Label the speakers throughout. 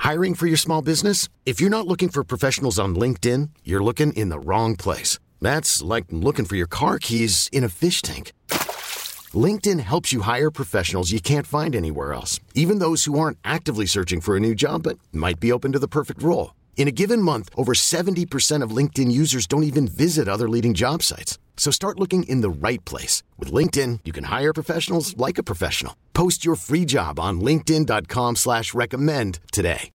Speaker 1: Hiring for your small business? If you're not looking for professionals on LinkedIn, you're looking in the wrong place. That's like looking for your car keys in a fish tank. LinkedIn helps you hire professionals you can't find anywhere else, even those who aren't actively searching for a new job but might be open to the perfect role. In a given month, over 70% of LinkedIn users don't even visit other leading job sites. So start looking in the right place. With LinkedIn, you can hire professionals like a professional. Post your free job on linkedin.com/recommend today.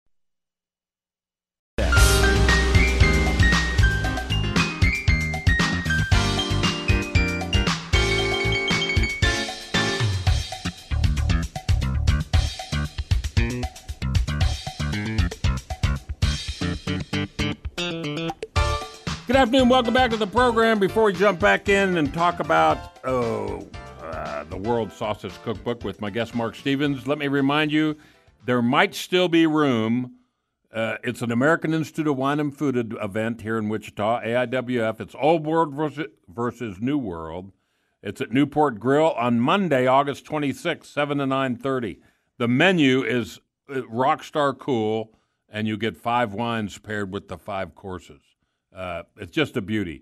Speaker 2: Good afternoon. Welcome back to the program. Before we jump back in and talk about the World Sausage Cookbook with my guest Mark Stevens, let me remind you there might still be room. It's an American Institute of Wine and Food event here in Wichita, AIWF. It's Old World versus New World. It's at Newport Grill on Monday, August 26th, 7 to 9:30. The menu is rockstar cool, and you get 5 wines paired with the 5 courses. It's just a beauty.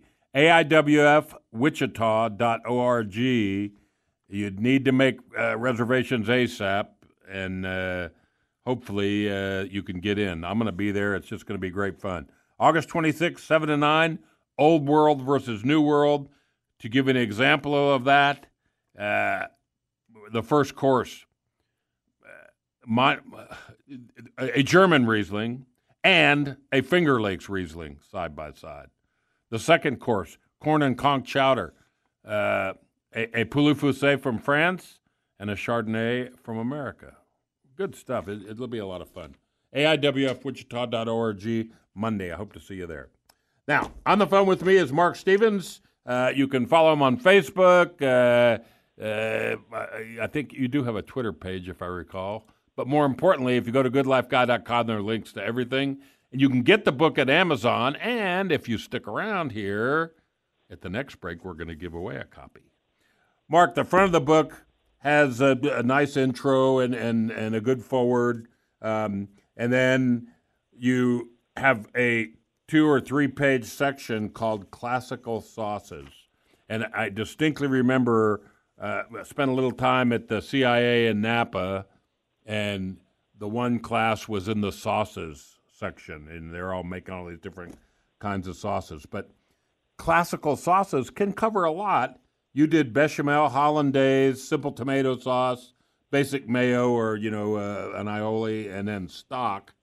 Speaker 2: AIWFWichita.org. You'd need to make reservations ASAP, and hopefully you can get in. I'm going to be there. It's just going to be great fun. August 26th, 7 to 9, Old World versus New World. To give an example of that, the first course, a German Riesling and a Finger Lakes Riesling side by side. The second course, corn and conch chowder, a Poulet Foussé from France, and a Chardonnay from America. Good stuff. It'll be a lot of fun. AIWFWichita.org, Monday. I hope to see you there. Now, on the phone with me is Mark Stevens. You can follow him on Facebook. I think you do have a Twitter page, if I recall. But more importantly, if you go to goodlifeguy.com, there are links to everything. And you can get the book at Amazon. And if you stick around here, at the next break, we're going to give away a copy. Mark, the front of the book has a nice intro and a good forward. And then you have a 2 or 3 page section called Classical Sauces. And I distinctly remember I spent a little time at the CIA in Napa, and the one class was in the sauces section, and they're all making all these different kinds of sauces. But classical sauces can cover a lot. You did bechamel, hollandaise, simple tomato sauce, basic mayo, or an aioli, and then stock.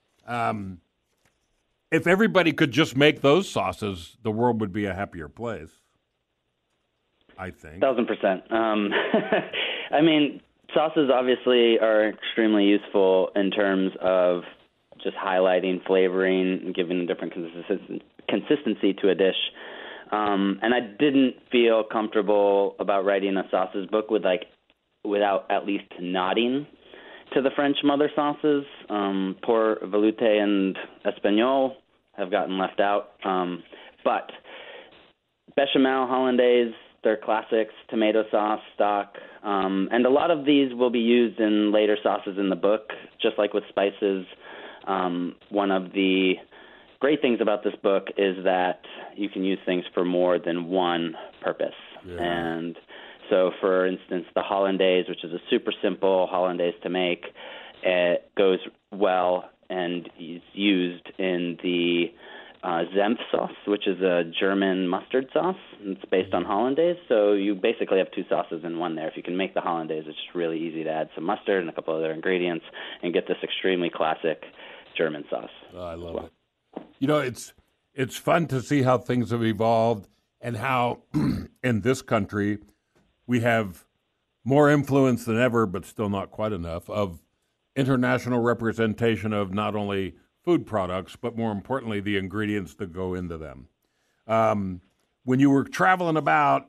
Speaker 2: If everybody could just make those sauces, the world would be a happier place, I think.
Speaker 3: 1,000%. I mean, sauces obviously are extremely useful in terms of just highlighting, flavoring, giving a different consistency to a dish. And I didn't feel comfortable about writing a sauces book without at least nodding to the French mother sauces. Poor Velouté and Espagnole have gotten left out. But bechamel, hollandaise, they're classics, tomato sauce, stock. And a lot of these will be used in later sauces in the book, just like with spices. One of the great things about this book is that you can use things for more than one purpose. Yeah. And so, for instance, the hollandaise, which is a super simple hollandaise to make, it goes well and is used in the Senf sauce, which is a German mustard sauce. It's based on hollandaise, so you basically have 2 sauces in one there. If you can make the hollandaise, it's just really easy to add some mustard and a couple other ingredients and get this extremely classic German sauce.
Speaker 2: Oh, I love it. You know, it's fun to see how things have evolved and how in this country we have more influence than ever, but still not quite enough, of international representation of not only food products, but more importantly, the ingredients that go into them. When you were traveling about,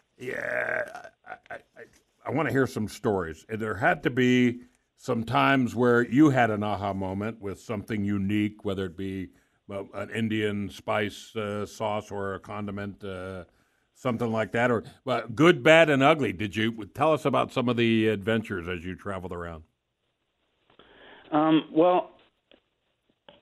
Speaker 2: I want to hear some stories. There had to be some times where you had an aha moment with something unique, whether it be an Indian spice sauce or a condiment, something like that, or good, bad, and ugly. Did you tell us about some of the adventures as you traveled around?
Speaker 3: Well,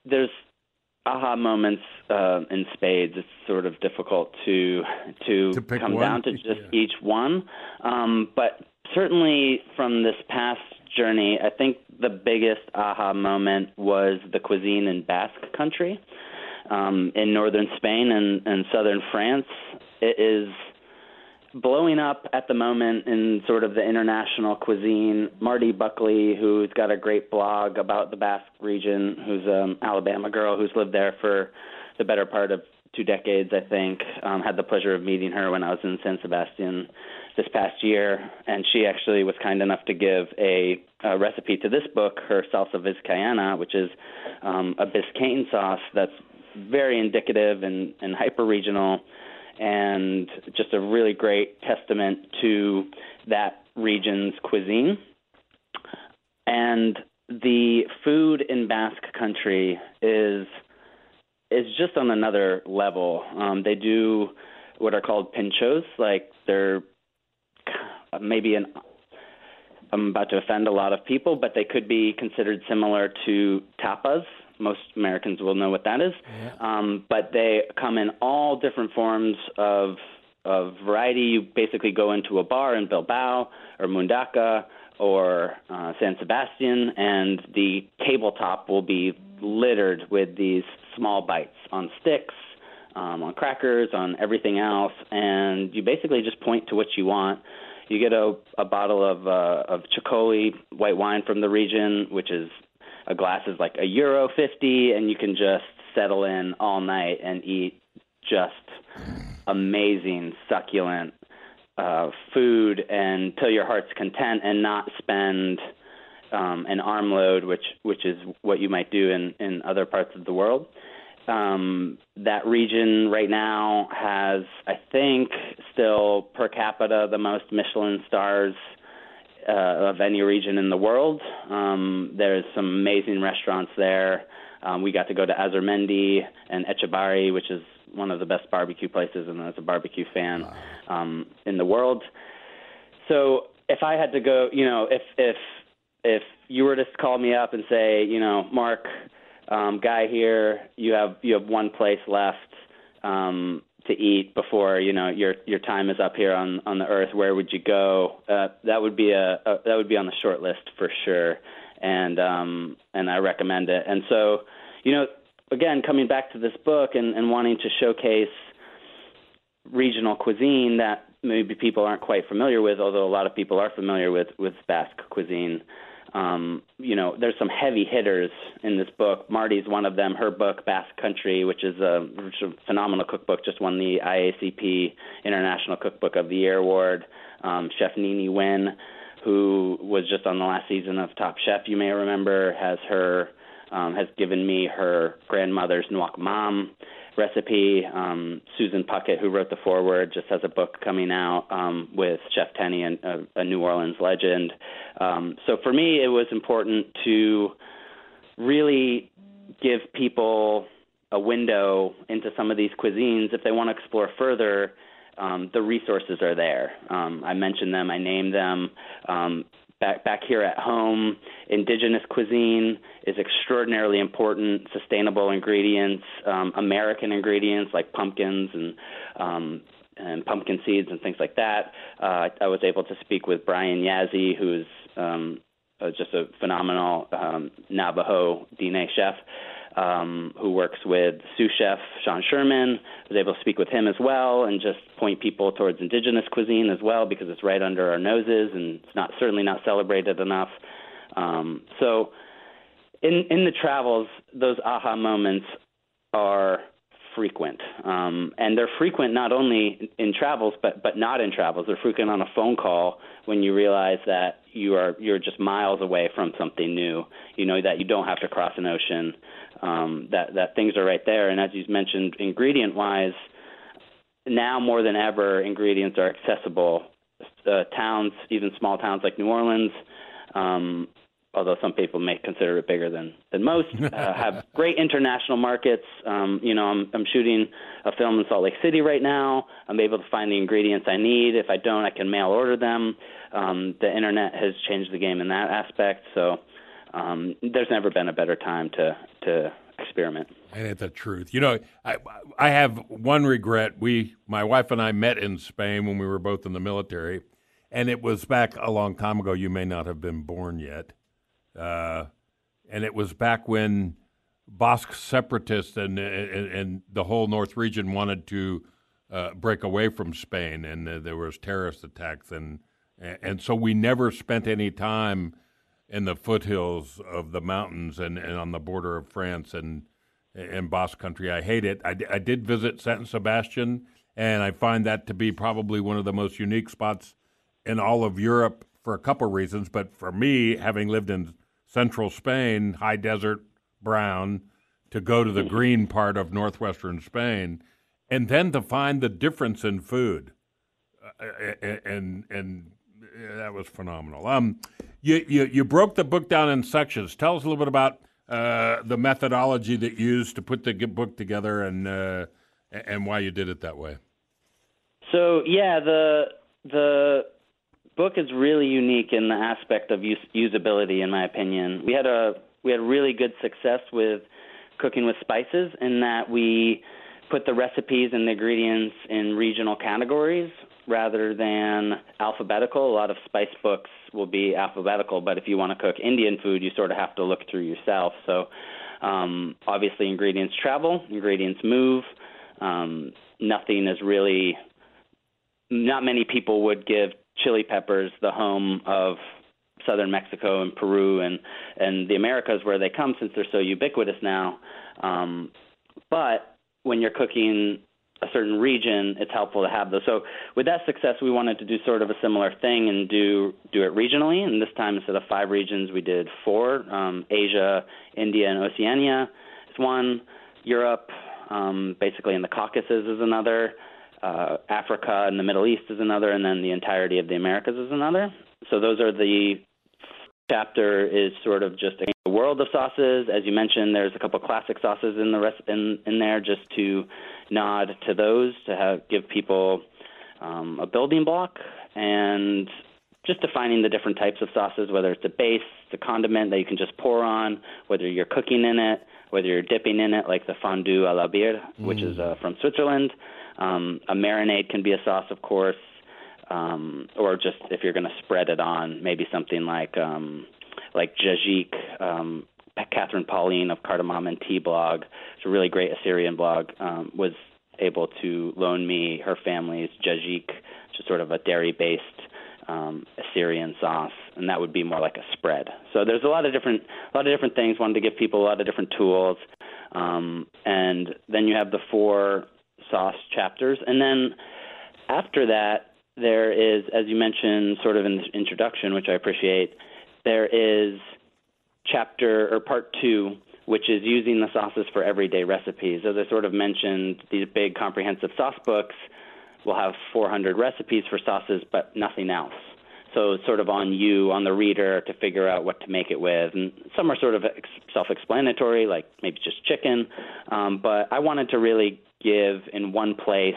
Speaker 3: there's aha moments in spades. It's sort of difficult to come down to just each one. But certainly from this past journey, I think the biggest aha moment was the cuisine in Basque Country in northern Spain and southern France. It is blowing up at the moment in sort of the international cuisine. Marty Buckley, who's got a great blog about the Basque region, who's an Alabama girl who's lived there for the better part of 2 decades, I think. Had the pleasure of meeting her when I was in San Sebastian this past year, and she actually was kind enough to give a recipe to this book, her salsa vizcaína, which is a Biscayne sauce that's very indicative and hyper-regional, and just a really great testament to that region's cuisine. And the food in Basque Country is just on another level. They do what are called pinchos, like they're maybe I'm about to offend a lot of people, but they could be considered similar to tapas. Most Americans will know what that is. Yeah. But they come in all different forms of variety. You basically go into a bar in Bilbao or Mundaka or San Sebastian, and the tabletop will be littered with these small bites on sticks, on crackers, on everything else, and you basically just point to what you want. You get a bottle of Chicoli white wine from the region, which is a glass is like €1.50, and you can just settle in all night and eat just amazing, succulent food until your heart's content, and not spend an armload, which is what you might do in other parts of the world. That region right now has, I think, still per capita the most Michelin stars of any region in the world. There's some amazing restaurants there. We got to go to Azurmendi and Etxebarri, which is one of the best barbecue places, and as a barbecue fan in the world. So if I had to go, if you were to call me up and say, Mark, Guy here, you have one place left to eat before your time is up here on the earth, where would you go? That would be on the short list for sure, and I recommend it. And so, again, coming back to this book and wanting to showcase regional cuisine that maybe people aren't quite familiar with, although a lot of people are familiar with Basque cuisine. There's some heavy hitters in this book. Marty's one of them. Her book, Basque Country, which is a phenomenal cookbook, just won the IACP International Cookbook of the Year award. Chef Nini Nguyen, who was just on the last season of Top Chef, you may remember, has given me her grandmother's Nuoc Mam recipe. Susan Puckett, who wrote the foreword, just has a book coming out with Chef Tenney, a New Orleans legend. So for me, it was important to really give people a window into some of these cuisines. If they want to explore further, the resources are there. I mentioned them. I named them. Back here at home, indigenous cuisine is extraordinarily important. Sustainable ingredients, American ingredients like pumpkins and pumpkin seeds and things like that. I was able to speak with Brian Yazzie, who's just a phenomenal Navajo Diné chef, who works with sous chef Sean Sherman. I was able to speak with him as well and just point people towards indigenous cuisine as well, because it's right under our noses and it's certainly not celebrated enough. So in the travels, those aha moments are frequent. And they're frequent not only in travels, but not in travels. They're frequent on a phone call when you realize that you're just miles away from something new, that you don't have to cross an ocean, that things are right there. And as you mentioned, ingredient-wise, now more than ever, ingredients are accessible. Towns, even small towns like New Orleans, although some people may consider it bigger than most, have great international markets. I'm shooting a film in Salt Lake City right now. I'm able to find the ingredients I need. If I don't, I can mail order them. The internet has changed the game in that aspect. So there's never been a better time to experiment.
Speaker 2: And it's the truth. You know, I have one regret. My wife and I met in Spain when we were both in the military, and it was back a long time ago. You may not have been born yet. And it was back when Basque separatists and the whole North region wanted to break away from Spain, and there was terrorist attacks, and so we never spent any time in the foothills of the mountains and on the border of France and Basque country. I hate it. I did visit San Sebastian, and I find that to be probably one of the most unique spots in all of Europe for a couple of reasons. But for me, having lived in central Spain, high desert, brown, to go to the green part of northwestern Spain, and then to find the difference in food, and that was phenomenal. You broke the book down in sections. Tell us a little bit about the methodology that you used to put the book together and why you did it that way.
Speaker 3: So yeah, the book is really unique in the aspect of usability, in my opinion. We had really good success with cooking with spices in that we put the recipes and the ingredients in regional categories rather than alphabetical. A lot of spice books will be alphabetical, but if you want to cook Indian food, you sort of have to look through yourself. So obviously ingredients travel, ingredients move. Nothing is really – not many people would give chili peppers the home of southern Mexico and Peru and the Americas where they come, since they're so ubiquitous now. But when you're cooking a certain region, it's helpful to have those. So with that success, we wanted to do sort of a similar thing and do it regionally. And this time, instead of 5 regions, we did 4. Asia, India, and Oceania is one. Europe, basically in the Caucasus, is another. Africa and the Middle East is another. And then the entirety of the Americas is another. So those are the chapter is sort of just a world of sauces. As you mentioned, there's a couple classic sauces in there just to nod to those, to give people a building block, and just defining the different types of sauces, whether it's a base, the condiment that you can just pour on, whether you're cooking in it, whether you're dipping in it, like the fondue à la bière, which is from Switzerland. A marinade can be a sauce, of course. Or just if you're going to spread it on, maybe something like Jajik. Catherine Pauline of Cardamom and Tea blog, it's a really great Assyrian blog, was able to loan me her family's Jajik, which is sort of a dairy-based Assyrian sauce, and that would be more like a spread. So there's a lot of different things. Wanted to give people a lot of different tools, and then you have the 4 sauce chapters, and then after that, there is, as you mentioned, sort of in the introduction, which I appreciate, there is chapter or part 2, which is using the sauces for everyday recipes. As I sort of mentioned, these big comprehensive sauce books will have 400 recipes for sauces, but nothing else. So it's sort of on you, on the reader, to figure out what to make it with. And some are sort of self-explanatory, like maybe just chicken. But I wanted to really give in one place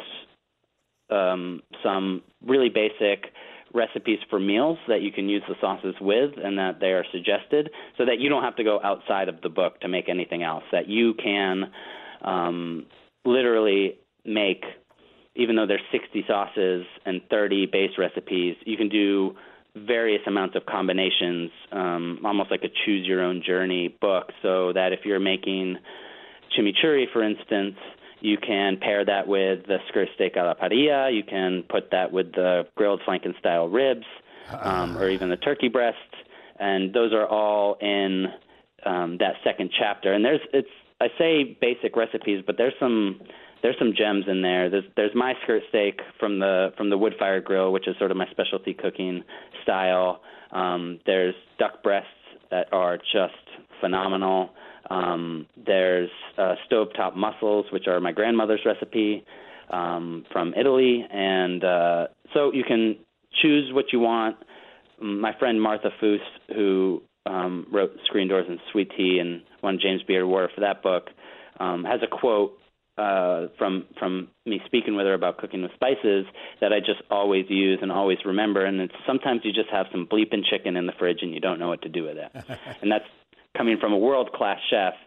Speaker 3: some really basic recipes for meals that you can use the sauces with and that they are suggested, so that you don't have to go outside of the book to make anything else, that you can literally make, even though there's 60 sauces and 30 base recipes, you can do various amounts of combinations, almost like a choose-your-own-journey book, so that if you're making chimichurri, for instance, you can pair that with the skirt steak a la parrilla. You can put that with the grilled Franken-style ribs, or even the turkey breast. And those are all in that second chapter. And I say basic recipes, but there's some gems in there. There's my skirt steak from the wood-fired grill, which is sort of my specialty cooking style. There's duck breasts that are just phenomenal. There's stovetop mussels, which are my grandmother's recipe from Italy. And so you can choose what you want. My friend Martha Foose, who wrote Screen Doors and Sweet Tea and won James Beard Award for that book, has a quote from me speaking with her about cooking with spices that I just always use and always remember. And it's sometimes you just have some bleeping chicken in the fridge and you don't know what to do with it. And that's coming from a world-class chef.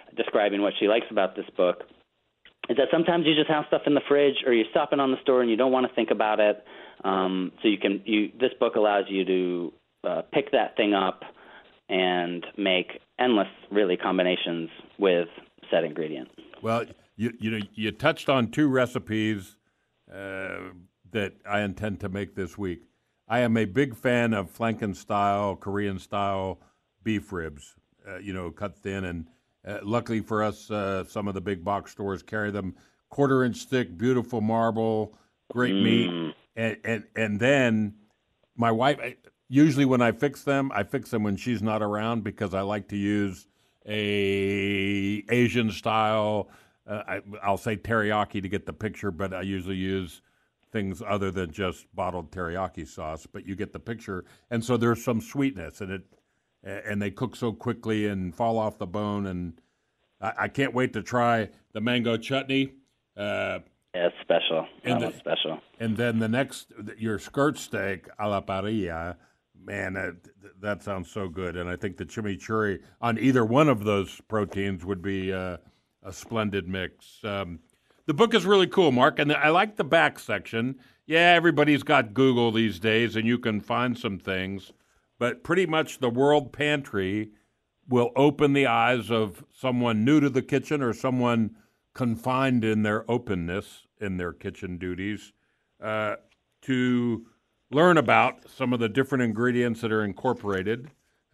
Speaker 3: describing what she likes about this book, is that sometimes you just have stuff in the fridge or you're stopping on the store and you don't want to think about it. This book allows you to pick that thing up and make endless, really, combinations with said ingredient.
Speaker 2: Well, you touched on 2 recipes that I intend to make this week. I am a big fan of Franken-style, Korean-style beef ribs, cut thin. And luckily for us, some of the big box stores carry them 1/4-inch thick, beautiful marble, great meat. And then my wife, usually when I fix them when she's not around because I like to use a Asian style. I'll say teriyaki to get the picture, but I usually use things other than just bottled teriyaki sauce. But you get the picture, and so there's some sweetness, and they cook so quickly and fall off the bone. And I can't wait to try the mango chutney.
Speaker 3: Yeah, it's special. Special.
Speaker 2: And then your skirt steak a la parrilla. Man, that sounds so good. And I think the chimichurri on either one of those proteins would be a splendid mix. The book is really cool, Mark, and I like the back section. Yeah, everybody's got Google these days, and you can find some things. But pretty much the World Pantry will open the eyes of someone new to the kitchen or someone confined in their openness in their kitchen duties to learn about some of the different ingredients that are incorporated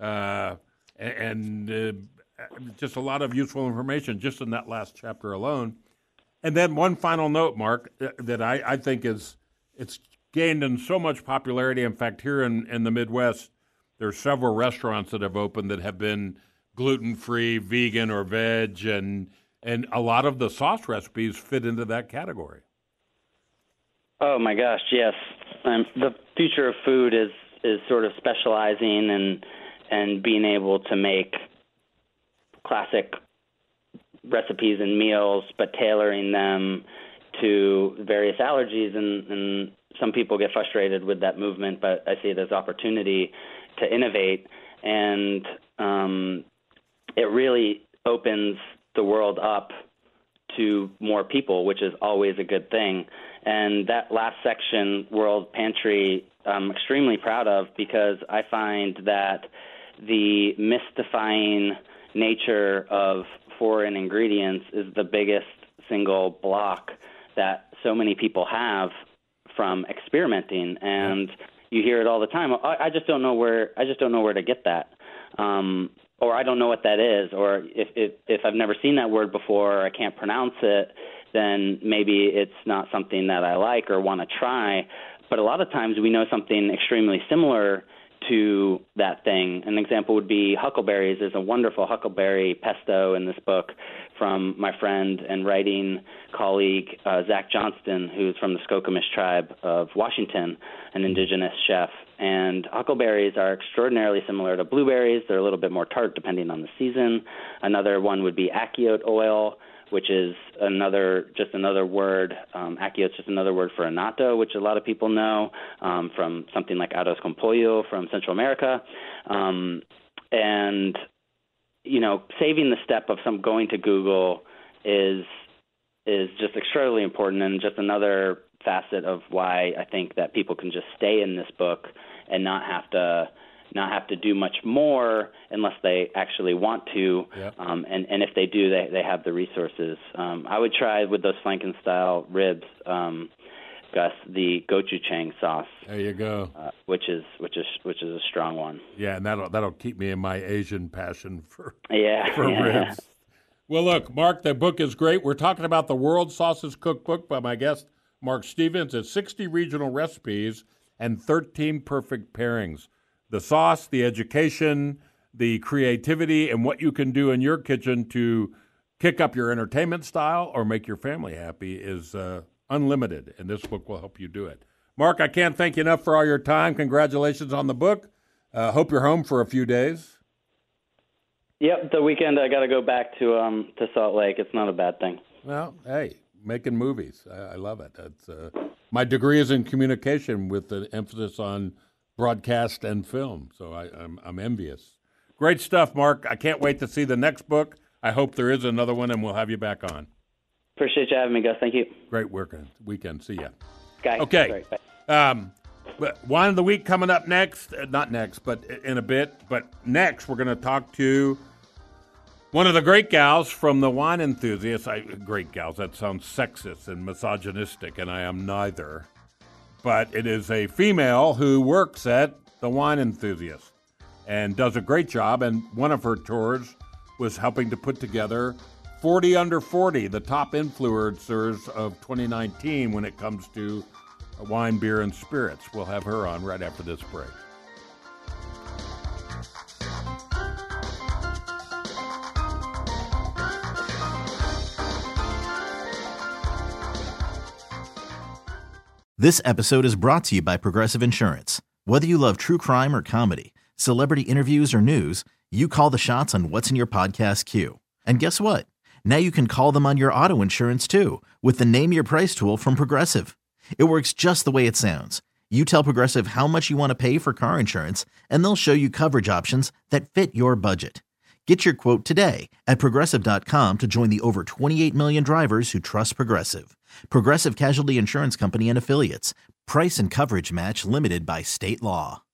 Speaker 2: and just a lot of useful information just in that last chapter alone. And then one final note, Mark, that I think it's gained in so much popularity. In fact, here in the Midwest, there are several restaurants that have opened that have been gluten-free, vegan, or veg, and a lot of the sauce recipes fit into that category.
Speaker 3: Oh my gosh, yes. The future of food is sort of specializing and being able to make classic recipes and meals, but tailoring them to various allergies. And some people get frustrated with that movement, but I see it as opportunity to innovate. And it really opens the world up to more people, which is always a good thing. And that last section, World Pantry, I'm extremely proud of because I find that the mystifying nature of foreign ingredients is the biggest single block that so many people have from experimenting. And you hear it all the time. I just don't know where to get that. Or I don't know what that is, or if I've never seen that word before, or I can't pronounce it, then maybe it's not something that I like or want to try. But a lot of times we know something extremely similar to that thing. An example would be huckleberries. There's a wonderful huckleberry pesto in this book from my friend and writing colleague, Zach Johnston, who's from the Skokomish tribe of Washington, an indigenous chef. And huckleberries are extraordinarily similar to blueberries. They're a little bit more tart depending on the season. Another one would be achiote oil, which is another word. Achiote's just another word for annatto, which a lot of people know from something like arroz con pollo from Central America. And, saving the step of going to Google is just extraordinarily important, and just another facet of why I think that people can just stay in this book and not have to do much more unless they actually want to. Yep. And if they do, they have the resources. I would try with those Franken-style ribs, Gus, the gochujang sauce.
Speaker 2: There you go.
Speaker 3: Which is a strong one.
Speaker 2: Yeah, and that'll keep me in my Asian passion for
Speaker 3: ribs.
Speaker 2: Yeah. Well, look, Mark, the book is great. We're talking about the World Sauces Cookbook by my guest, Mark Stevens. It's 60 regional recipes and 13 perfect pairings. The sauce, the education, the creativity, and what you can do in your kitchen to kick up your entertainment style or make your family happy is unlimited, and this book will help you do it. Mark, I can't thank you enough for all your time. Congratulations on the book. Hope you're home for a few days.
Speaker 3: Yep, the weekend I got to go back to Salt Lake. It's not a bad thing.
Speaker 2: Well, hey, making movies. I love it. That's, my degree is in communication with an emphasis on broadcast and film, so I'm envious. Great stuff, Mark. I can't wait to see the next book. I hope there is another one, and we'll have you back on.
Speaker 3: Appreciate you having me, Gus. Thank you.
Speaker 2: Great weekend. See ya.
Speaker 3: Guys.
Speaker 2: Okay. But Wine of the Week coming up next. Not next, but in a bit. But next, we're going to talk to one of the great gals from the Wine Enthusiasts. Great gals, that sounds sexist and misogynistic, and I am neither. But it is a female who works at the Wine Enthusiast and does a great job. And one of her tours was helping to put together 40 Under 40, the top influencers of 2019 when it comes to wine, beer, and spirits. We'll have her on right after this break.
Speaker 4: This episode is brought to you by Progressive Insurance. Whether you love true crime or comedy, celebrity interviews or news, you call the shots on what's in your podcast queue. And guess what? Now you can call them on your auto insurance too with the Name Your Price tool from Progressive. It works just the way it sounds. You tell Progressive how much you want to pay for car insurance, and they'll show you coverage options that fit your budget. Get your quote today at Progressive.com to join the over 28 million drivers who trust Progressive. Progressive Casualty Insurance Company and Affiliates. Price and coverage match limited by state law.